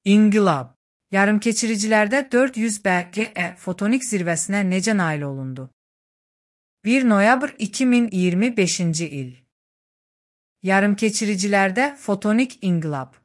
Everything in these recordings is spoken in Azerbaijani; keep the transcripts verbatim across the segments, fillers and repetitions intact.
İnqilab. Yarımkeçiricilərdə dörd yüz B G E fotonik zirvəsinə necə nail olundu? bir noyabr iki min iyirmi beşinci il. Yarımkeçiricilərdə fotonik inqilab.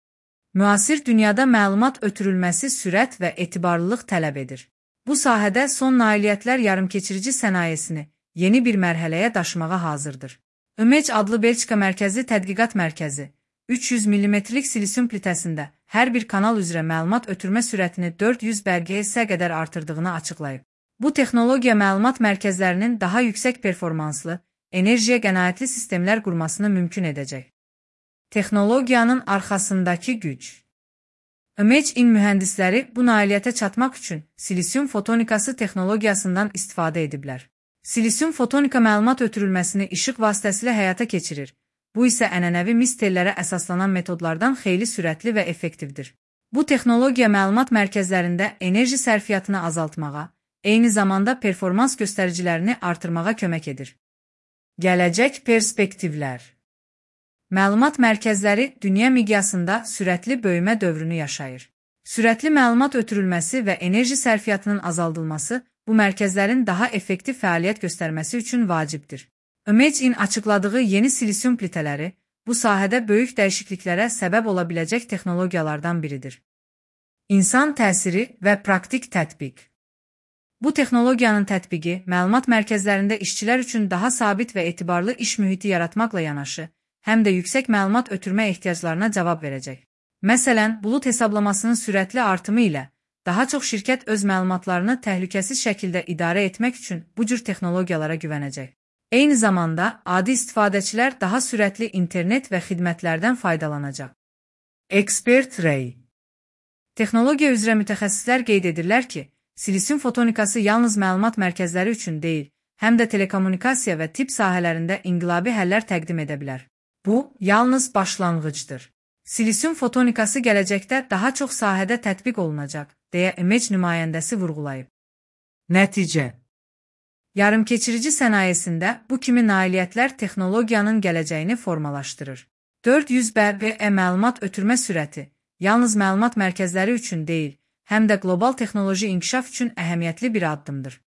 Müasir dünyada məlumat ötürülməsi sürət və etibarlılıq tələb edir. Bu sahədə son nailiyyətlər yarımkeçirici sənayesini yeni bir mərhələyə daşımağa hazırdır. Image adlı Belçika mərkəzli tədqiqat mərkəzi, üç yüz millimetrlik silisium plitəsində hər bir kanal üzrə məlumat ötürmə sürətini dörd yüz B G S qədər artırdığını açıqlayıb. Bu texnologiya məlumat mərkəzlərinin daha yüksək performanslı, enerjiyə qənaətli sistemlər qurmasını mümkün edəcək. Texnologiyanın arxasındakı güc. Image-in mühəndisləri bu nailiyyətə çatmaq üçün silisium fotonikası texnologiyasından istifadə ediblər. Silisium fotonika məlumat ötürülməsini işıq vasitəsilə həyata keçirir. Bu isə ənənəvi mis tellərə əsaslanan metodlardan xeyli sürətli və effektivdir. Bu texnologiya məlumat mərkəzlərində enerji sərfiyyatını azaltmağa, eyni zamanda performans göstəricilərini artırmağa kömək edir. Gələcək perspektivlər. Məlumat mərkəzləri dünya miqyasında sürətli böyümə dövrünü yaşayır. Sürətli məlumat ötürülməsi və enerji sərfiyyatının azaldılması bu mərkəzlərin daha effektiv fəaliyyət göstərməsi üçün vacibdir. Image-in açıqladığı yeni silisium plitələri bu sahədə böyük dəyişikliklərə səbəb ola biləcək texnologiyalardan biridir. İnsan təsiri və praktik tətbiq. Bu texnologiyanın tətbiqi məlumat mərkəzlərində işçilər üçün daha sabit və etibarlı iş mühiti yaratmaqla yanaşı, həm də yüksək məlumat ötürmə ehtiyaclarına cavab verəcək. Məsələn, bulut hesablamasının sürətli artımı ilə daha çox şirkət öz məlumatlarını təhlükəsiz şəkildə idarə etmək üçün bu cür texnologiyalara güvənəcək. Eyni zamanda, adi istifadəçilər daha sürətli internet və xidmətlərdən faydalanacaq. Expert Ray. Texnologiya üzrə mütəxəssislər qeyd edirlər ki, silisium fotonikası yalnız məlumat mərkəzləri üçün deyil, həm də telekommunikasiya və tibb sahələrində inqilabi həllər təqdim edə bilər. Bu, yalnız başlanğıcdır. Silisium fotonikası gələcəkdə daha çox sahədə tətbiq olunacaq, deyə Image nümayəndəsi vurğulayıb. Nəticə. Yarımkeçirici sənayesində bu kimi nailiyyətlər texnologiyanın gələcəyini formalaşdırır. dörd yüz B G E məlumat ötürmə sürəti yalnız məlumat mərkəzləri üçün deyil, həm də qlobal texnoloji inkişaf üçün əhəmiyyətli bir addımdır.